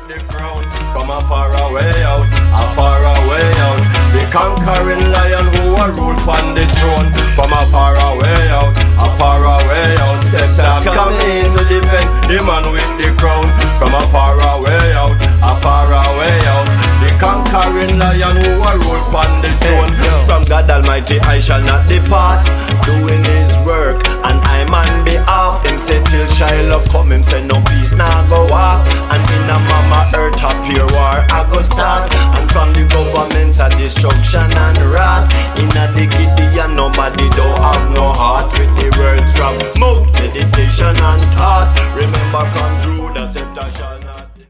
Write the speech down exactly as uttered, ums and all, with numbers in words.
with the crown. From a far away out, a far away out. The conquering lion who a rule upon the throne. From a far away out, a far away out. Scepter coming to defend the man with the crown. From a far away out, a far away out. The conquering lion who a rule upon the throne. From God Almighty I shall not depart, doing his work and I'm on behalf. Him say till Shiloh come, him say no peace now go walk. And in a mama earth a pure war I go start. And from the governments a destruction and wrath. In a the Gideon nobody don't have no heart. With the words from mouth, meditation and thought. Remember from Judah, scepter shall